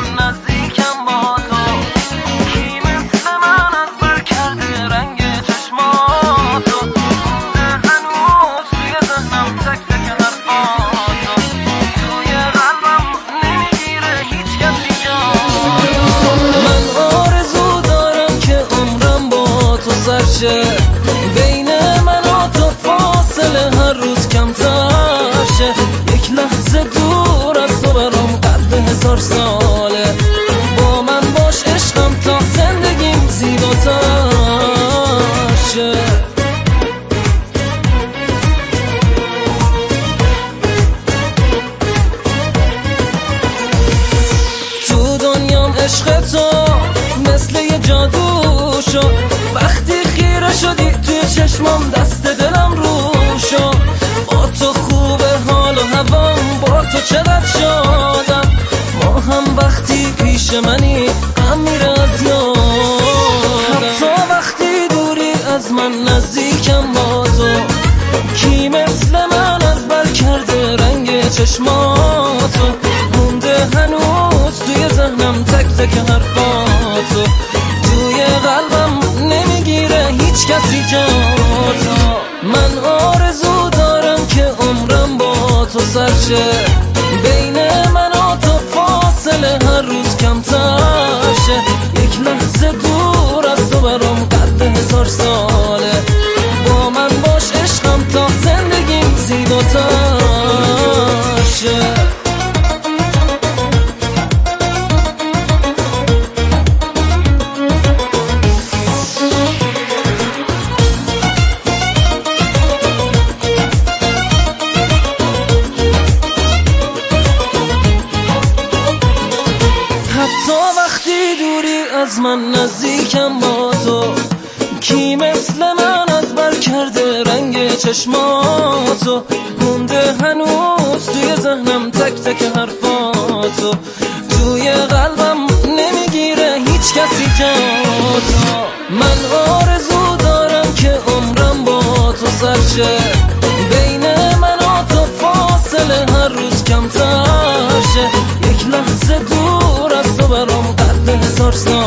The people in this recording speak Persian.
من نزدیکم با تو، کی مثل من از بر کرده رنگ چشماتو، مونده هنوز توی ذهنم تک تک حرفاتو، توی قلبم نمیگیره هیچ کسی جاتو. من آرزو دارم که عمرم با تو سرشه، بین من و تو فاصله هر روز کمتر شه، یک لحظه دور از تو برام قد 1000 ساله، با من باش عشقم تا زندگیم زیباتر شه. تو دنیام عشق تو مثل یه جادو شد، وقتی خیره شدی توی چشمام دست دلم رو شد، با تو خوبه حال و هوام، با تو چقدر شادم، ما هم وقتی پیش منی غم میره از یادم، حتی وقتی دوری از من نزدیکم با تو، کی مثل من از بر کرده رنگ چشماتو، مونده هنوز توی ذهنم تک تک حرفاتو، توی قلبم نمیگیره هیچ کسی جاتو. من آرزو دارم که عمرم با تو سرشه، بین من و تو فاصله هر روز کمتر شه، یک لحظه دور از تو برام قد 1000 ساله، با من باش عشقم تا زندگیم زیباتر شه. حتی وقتی دوری از من نزدیکم با تو، کی مثل من از بر کرده رنگ چشماتو، مونده هنوز توی ذهنم تک تک حرفاتو، توی قلبم نمیگیره هیچ کسی جاتو. من آرزو دارم که عمرم با تو سرشه، بین من و تو فاصله هر روز کمتر شه، یک لحظه دور از تو برام قد 1000 سال.